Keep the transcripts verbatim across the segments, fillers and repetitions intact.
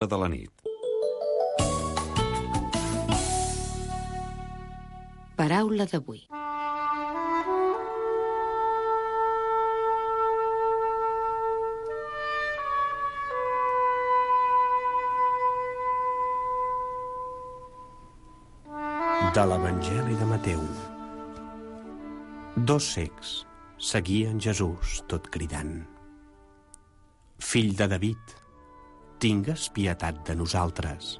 de la nit. Paraula d'avui. De l'Evangeli de Mateu. Dos cecs seguien Jesús tot cridant: Fill de David, tingues pietat de nosaltres.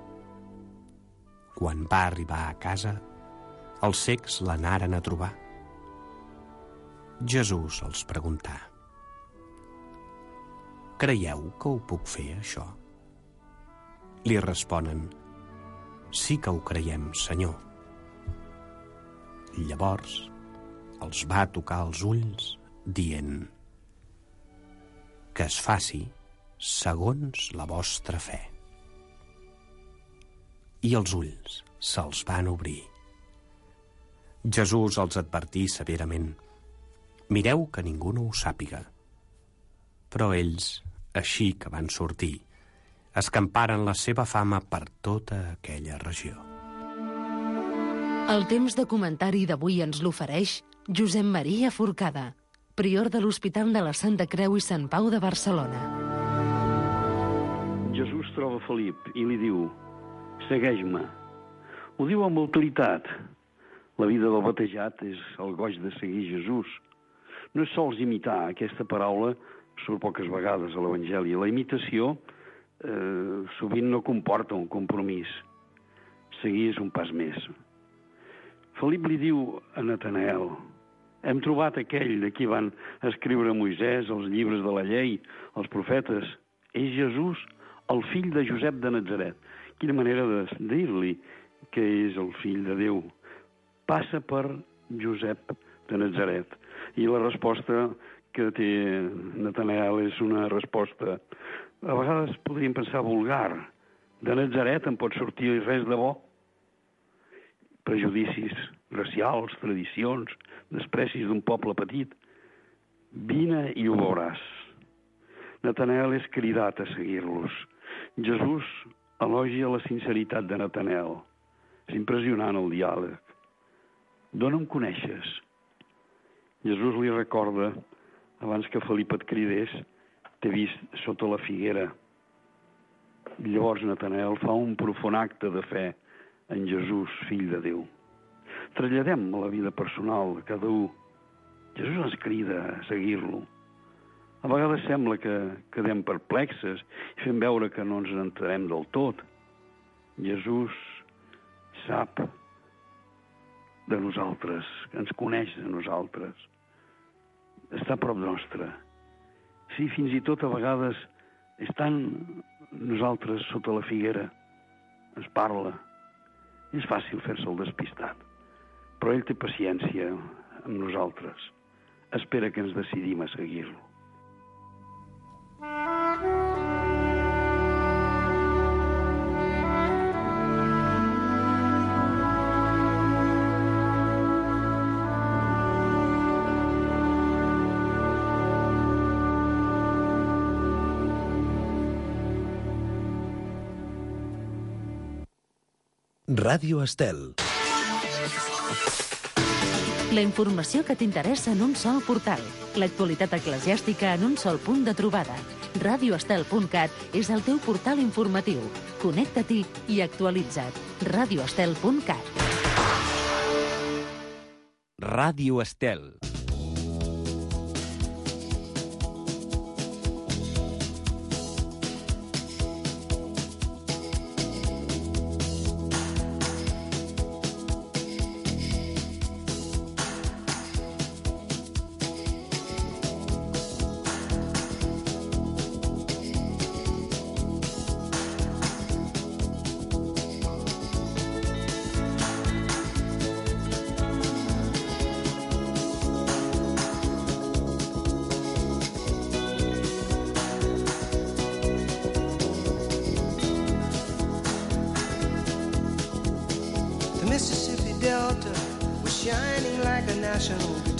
Quan va arribar a casa, els cecs l'anaren a trobar. Jesús els preguntà: Creieu que ho puc fer, això? Li responen: Sí que ho creiem, Senyor. Llavors els va tocar els ulls, dient: Que es faci segons la vostra fe. I els ulls se'ls van obrir. Jesús els advertí severament: Mireu que ningú no ho sàpiga. Però ells, així que van sortir, escamparen la seva fama per tota aquella regió. El temps de comentari d'avui ens l'ofereix Josep Maria Forcada, prior de l'Hospital de la Santa Creu i Sant Pau de Barcelona. Jesús troba Felip i li diu: segueix-me. Ho diu amb autoritat. La vida del batejat és el goig de seguir Jesús. No és sols imitar. Aquesta paraula surt poques vegades a l'Evangeli. La imitació eh, sovint no comporta un compromís. Seguir és un pas més. Felip li diu a Natanael: hem trobat aquell de qui van escriure Moisès, els llibres de la llei, els profetes. És Jesús, el fill de Josep de Natzaret. Quina manera de dir-li que és el fill de Déu. Passa per Josep de Natzaret. I la resposta que té Natanael és una resposta, a vegades podríem pensar, vulgar. De Natzaret en pot sortir res de bo. Prejudicis racials, tradicions, desprecis d'un poble petit. Vine i ho veuràs. Natanael és cridat a seguir-los. Jesús elogia la sinceritat de Natanael. És impressionant el diàleg. D'on em coneixes? Jesús li recorda, abans que Felip et cridés, t'he vist sota la figuera. Llavors Natanael fa un profund acte de fe en Jesús, fill de Déu. Traslladem a la vida personal de cada un. Jesús ens crida a seguir-lo. A vegades sembla que quedem perplexes i fem veure que no ens entenem del tot. Jesús sap de nosaltres, ens coneix de nosaltres. Està a prop nostre. Sí, fins i tot a vegades estan nosaltres sota la figuera. Ens parla. És fàcil fer-se el despistat. Però ell té paciència amb nosaltres. Espera que ens decidim a seguir-lo. Ràdio Estel. La informació que t'interessa en un sol portal. L'actualitat eclesiàstica en un sol punt de trobada. radio estel punt cat és el teu portal informatiu. Connecta-t'hi i actualitza't. radio estel punt cat. Ràdio Estel. Mississippi Delta was shining like a national